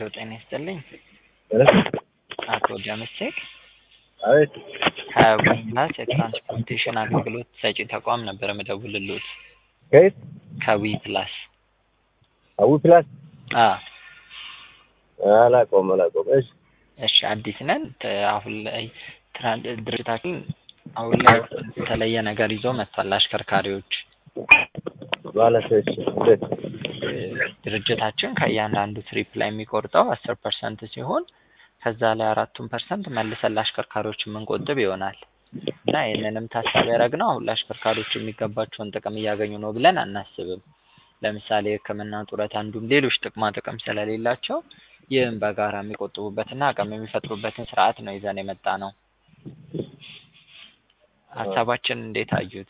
ጤና ይስጥልኝ። እሺ አቶ ደምሴ አቤት ከዊፕላስ የትራንስፖርቴሽን አገልግሎት ሰጪ ተቋም ነበር የምደውልልዎት። ከየት? ከዊፕላስ ፕላስ አ አላውቀውም። እሺ እሺ አዲስ ነን። አሁን ላይ ድርጅታችን አሁን ላይ የተለየ ነገር ይዞ መጥቷል። አሽከርካሪዎች ማለት እሺ እንዴት? ድርጅታችን ከእያንዳንዱ ትሪፕ ላይ የሚቆርጠው 10% ሲሆን ከዛ ላይ 4% መልሰን ለአሽከርካሪዎች የምንቆጥብ ይሆናል እና ይህንንም ታሳቢ ያደረግነው አሁን ለአሽከርካሪዎች የሚገባቸውን ጥቅም እያገኙ ነው ብለን አናስብም። ለምሳሌ ሕክምና፣ ጡረታ እንዲሁም ሌሎች ጥቅማ ጥቅም ስለሌላቸው ይህን በጋራ የሚቆጥቡበትና አቅም የሚፈጥሩበትን ስርዓት ነው ይዘን የመጣነው። ሀሳባችን እንዴት አዩት?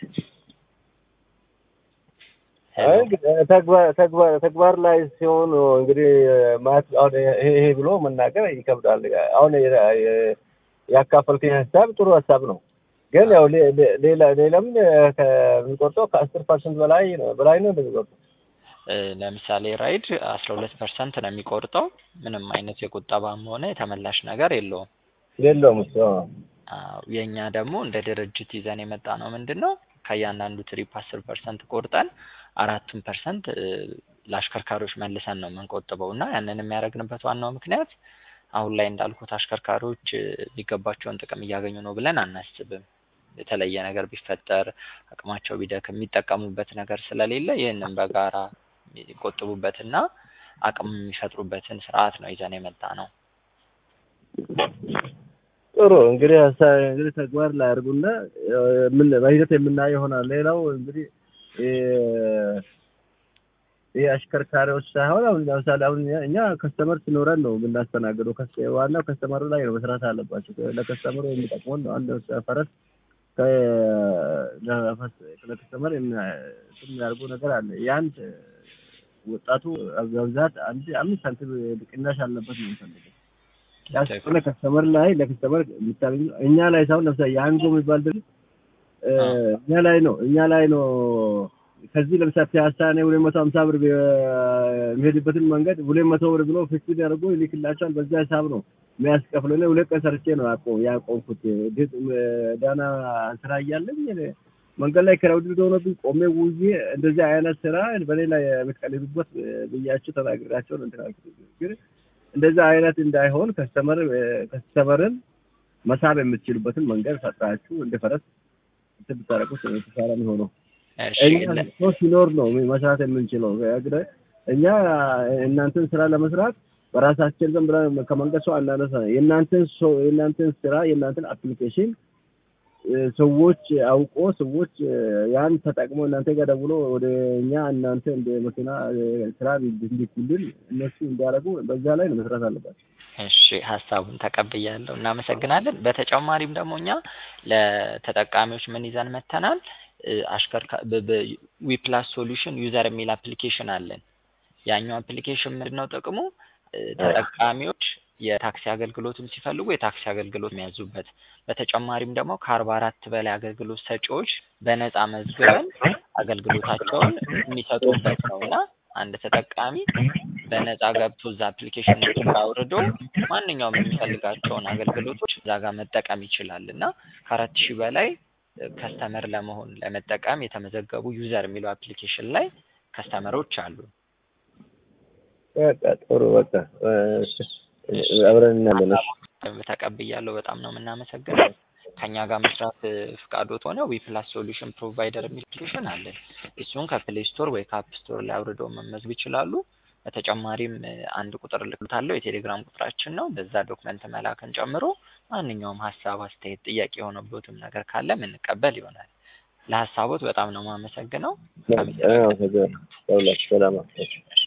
ተግባር ላይ ሲሆን እንግዲህ ማለት አሁን ይሄ ብሎ መናገር ይከብዳል። አሁን ያካፈልከኝ ሀሳብ ጥሩ ሀሳብ ነው፣ ግን ያው ሌላም ከሚቆርጠው ከ10% በላይ ነው እንደሚቆርጠው። ለምሳሌ ራይድ 12% ነው የሚቆርጠው። ምንም አይነት የቁጠባም ሆነ የተመላሽ ነገር የለውም እሱ። የኛ ደግሞ እንደ ድርጅት ይዘን የመጣ ነው ምንድነው ከእያንዳንዱ ትሪፕ 10% ቆርጠን 4% ለአሽከርካሪዎች መልሰን ነው የምንቆጥበው እና ያንን የሚያደርግንበት ዋናው ምክንያት አሁን ላይ እንዳልኩት አሽከርካሪዎች ሊገባቸውን ጥቅም እያገኙ ነው ብለን አናስብም። የተለየ ነገር ቢፈጠር አቅማቸው ቢደክም የሚጠቀሙበት ነገር ስለሌለ ይህንን በጋራ የሚቆጥቡበትና አቅም የሚፈጥሩበትን ስርዓት ነው ይዘን የመጣ ነው። ጥሩ እንግዲህ ተግባር ላይ አድርጉና ምን በሂደት የምናየው ይሆናል። ሌላው እንግዲህ አሽከርካሪዎች ሳይሆን አሁን ለምሳሌ እኛ ከስተመር ሲኖረን ነው የምናስተናግደው። ዋናው ከስተመሩ ላይ ነው መስራት አለባቸው። ለከስተመሩ የሚጠቅመውን ነው። አንድ ፈረስ ለከስተመር የሚያደርገው ነገር አለ። ያን ወጣቱ በብዛት 5 ሳንቲም ቅናሽ አለበት ነው የሚፈልገው። ያስቆለ ከስተመር ላይ ለከስተመር የሚታገኙ እኛ ላይ ሳይሆን ለምሳሌ ያንጎ የሚባል ድርጅት እኛ ላይ ነው ከዚህ ለምሳሌ ፒያሳ ነው 250 ብር የሚሄድበትን መንገድ 200 ብር ብሎ ፊክስ ያደርጉ ይልክላቸዋል። በዛ ሂሳብ ነው የሚያስከፍለው። እኔ 2 ቀን ሰርቼ ነው ያቆምኩት። ዳና ስራ እያለኝ መንገድ ላይ ከራውድ ሆኖብኝ ቆሜ ውዬ እንደዚህ አይነት ስራ በሌላ የምትቀልዱበት ብያችሁ ተናግራቸው ነው ግን እንደዛ አይነት እንዳይሆን ከስተመርን መሳብ የምትችሉበትን መንገድ ፈጥራችሁ እንደፈረስ ብታረቁት የተሻለ ነው። እኛ ሲኖር ነው መስራት የምንችለው። እኛ እናንተን ስራ ለመስራት በራሳችን ዝም ብለን ከመንገድ ሰው አናነሳ። የእናንተን ስራ የእናንተን አፕሊኬሽን ሰዎች ያን ተጠቅሞ እናንተ ጋር ደውሎ ወደ እኛ እናንተ እንደ መኪና ስራ እንዲልኩልን እነሱ እንዲያደርጉ በዛ ላይ ነው መስራት አለባቸው። እሺ ሀሳቡን ተቀብያለሁ፣ እናመሰግናለን። በተጨማሪም ደግሞ እኛ ለተጠቃሚዎች ምን ይዘን መተናል? ዊፕላስ ሶሉሽን ዩዘር የሚል አፕሊኬሽን አለን። ያኛው አፕሊኬሽን ምንድነው ጥቅሙ? ተጠቃሚዎች የታክሲ አገልግሎትም ሲፈልጉ የታክሲ አገልግሎት የሚያዙበት፣ በተጨማሪም ደግሞ ከ44 በላይ አገልግሎት ሰጪዎች በነፃ መዝግበን አገልግሎታቸውን የሚሰጡበት ነውና አንድ ተጠቃሚ በነፃ ገብቶ እዛ አፕሊኬሽን አውርዶ ማንኛውም የሚፈልጋቸውን አገልግሎቶች እዛ ጋር መጠቀም ይችላልና ከ4000 በላይ ከስተመር ለመጠቀም የተመዘገቡ ዩዘር የሚለው አፕሊኬሽን ላይ ከስተመሮች አሉ። ጥሩ በቃ አብረን እናለን። ተቀብያለሁ። በጣም ነው የምናመሰግነው። ከኛ ጋር መስራት ፍቃዶት ሆነ ዊፕላስ ሶሉሽን ፕሮቫይደር የሚል አፕሊኬሽን አለ። እሱን ከፕሌይ ስቶር ወይ ከአፕ ስቶር ላይ አውርደው መመዝገብ ይችላሉ። በተጨማሪም አንድ ቁጥር ልክልታለሁ፣ የቴሌግራም ቁጥራችን ነው። በዛ ዶክመንት መላክን ጨምሮ ማንኛውም ሀሳብ፣ አስተያየት፣ ጥያቄ የሆነበትም ነገር ካለ የምንቀበል ይሆናል። ለሀሳቦት በጣም ነው የማመሰግነው። ሰላም